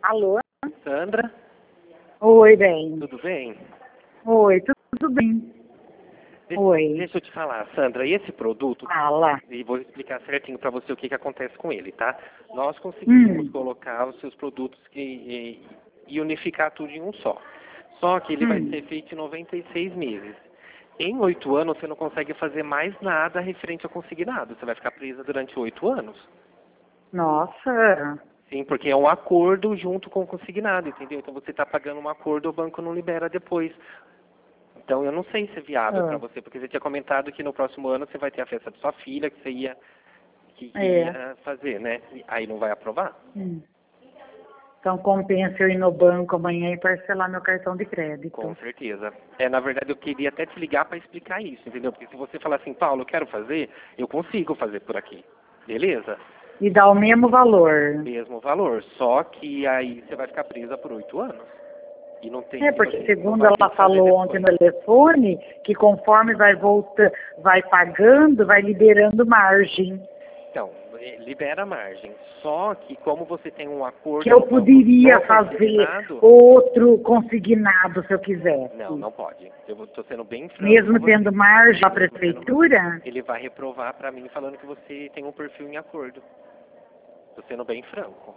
Alô? Sandra, Oi, bem. tudo bem? Oi, tudo bem. Oi. Deixa eu te falar, Sandra, esse produto, Fala. e vou explicar certinho para você o que acontece com ele, tá? Nós conseguimos colocar os seus produtos e unificar tudo em um só. Só que ele vai ser feito em 96 meses. Em 8 anos, você não consegue fazer mais nada referente ao consignado. Você vai ficar presa durante 8 anos. Nossa. Sim, porque é um acordo junto com o consignado, entendeu? Então você está pagando um acordo, o banco não libera depois. Então eu não sei se é viável para você, porque você tinha comentado que no próximo ano você vai ter a festa da sua filha, que você ia, que ia fazer, né? Aí não vai aprovar? Então compensa eu ir no banco amanhã e parcelar meu cartão de crédito. Com certeza. Na verdade eu queria até te ligar para explicar isso, entendeu? Porque se você falar assim, Paulo, eu quero fazer, eu consigo fazer por aqui. Beleza? E dá o mesmo valor. Mesmo valor. Só que aí você vai ficar presa por 8 anos. E não tem, Porque segundo ela falou ontem no telefone, que conforme vai voltando, vai pagando, vai liberando margem. Então, libera a margem. Só que como você tem um acordo... Que eu poderia fazer outro consignado se eu quisesse. Não pode. Eu estou sendo bem franco. Mesmo tendo margem da prefeitura? Ele vai reprovar para mim falando que você tem um perfil em acordo. Estou sendo bem franco.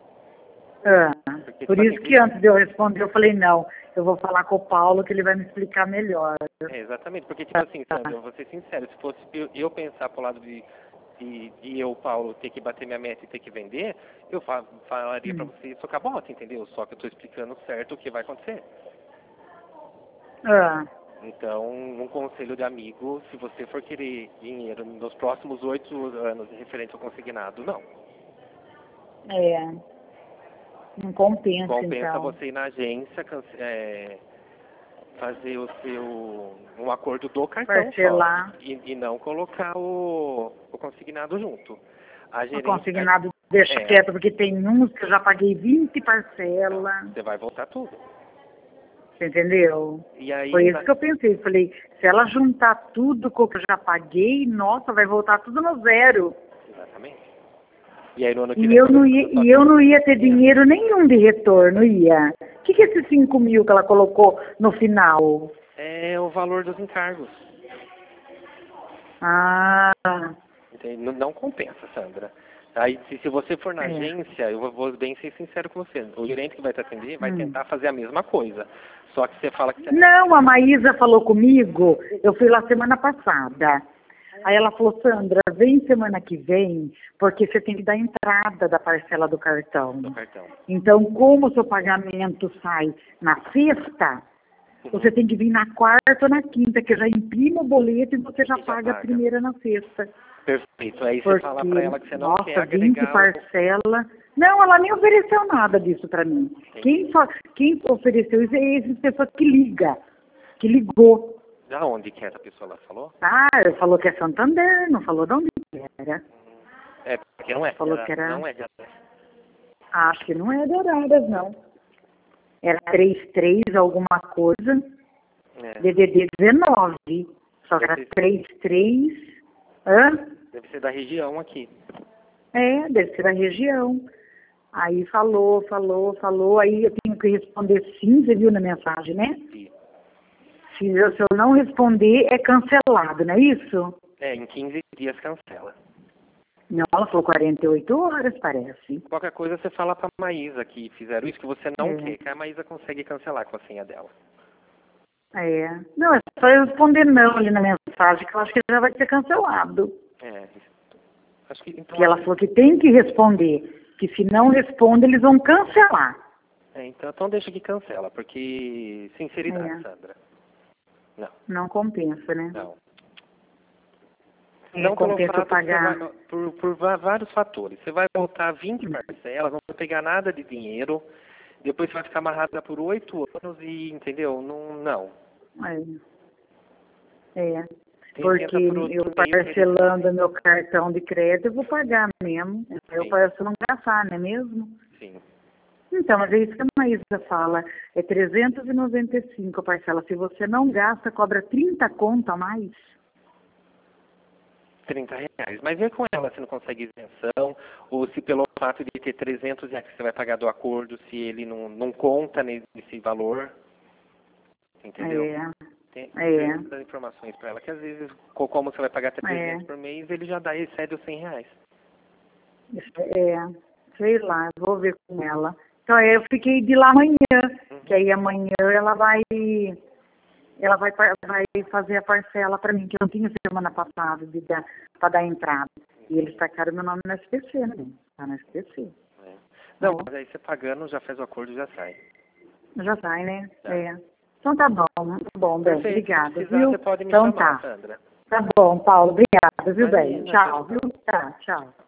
Por isso que antes de eu responder, eu falei, não, eu vou falar com o Paulo que ele vai me explicar melhor. Exatamente, porque tipo assim, Sandra, eu vou ser sincero, se fosse eu pensar pro lado de eu, Paulo, ter que bater minha meta e ter que vender, eu falaria para você socar bota, entendeu? Só que eu estou explicando certo o que vai acontecer. Então, um conselho de amigo, se você for querer dinheiro nos próximos 8 anos referente ao consignado, não. Não compensa, Compensa então. você ir na agência, fazer um acordo do cartão parcelar. Só, e não colocar o consignado junto. O consignado deixa quieto, porque tem uns que eu já paguei 20 parcelas. Você vai voltar tudo. Você entendeu? E aí, Foi isso que eu pensei. Falei, se ela juntar tudo com o que eu já paguei, nossa, vai voltar tudo no zero. Exatamente. E aí no ano que E vem, eu não ia ter dinheiro nenhum de retorno, ia. O que é esses 5 mil que ela colocou no final? É o valor dos encargos. Não compensa, Sandra. Aí, se você for na agência, eu vou bem ser sincero com você. O gerente que vai te atender vai tentar fazer a mesma coisa. Só que você fala que você... Não, a Maísa falou comigo, eu fui lá semana passada. Aí ela falou, Sandra, vem semana que vem, porque você tem que dar entrada da parcela do cartão. Então, como o seu pagamento sai na sexta, você tem que vir na quarta ou na quinta, que eu já imprimo o boleto e você já paga a primeira na sexta. Perfeito. Aí você fala pra ela que você não quer agregar... 20 parcela. Não, ela nem ofereceu nada disso pra mim. Quem ofereceu isso é essa pessoa que ligou. Da onde que essa pessoa lá falou? Ele falou que é Santander, não falou de onde era. Porque não é. Falou que era... Não é de Araras. Acho que não é de Araras, não. Era 33 alguma coisa. DDD 19. Só que era 33. Deve ser da região aqui. Deve ser da região. Aí falou. Aí eu tenho que responder sim, você viu na mensagem, né? Sim. Se eu não responder, é cancelado, não é isso? Em 15 dias cancela. Não, ela falou 48 horas, parece. Qualquer coisa você fala pra Maísa que fizeram isso, que você não quer, que a Maísa consegue cancelar com a senha dela. Não, é só eu responder não ali na mensagem, que eu acho que já vai ser cancelado. Acho que, então, porque ela falou que tem que responder, que se não responde, eles vão cancelar. Então deixa que cancela, porque sinceridade, Sandra. Não compensa, né? Não compensa pagar. Por vários fatores. Você vai voltar 20 parcelas, não vai pegar nada de dinheiro, depois você vai ficar amarrada por 8 anos e, entendeu? Não. Porque eu parcelando meu cartão de crédito, eu vou pagar mesmo. Eu pareço não gastar, não é mesmo? Sim. Então, mas é isso que a Maísa fala. É 395 a parcela. Se você não gasta, cobra 30 conto a mais. R$30. Mas vê com ela se não consegue isenção, ou se pelo fato de ter R$300 que você vai pagar do acordo, se ele não conta nesse valor. Entendeu? Tem as informações para ela, que às vezes, como você vai pagar até 300 por mês, ele já excede os R$100. Sei lá, vou ver com ela. Então eu fiquei de lá amanhã, que aí amanhã ela vai fazer a parcela para mim, que eu não tinha semana passada para dar entrada. E eles tacaram meu nome no SPC, né? Tá no SPC. Não, mas aí você pagando, já faz o acordo e já sai. Já sai, né? Então tá bom, Bem. Obrigada, viu? Você pode me chamar, Sandra. Tá bom, Paulo, obrigada, viu, bem? Tchau, viu? Tá, tchau.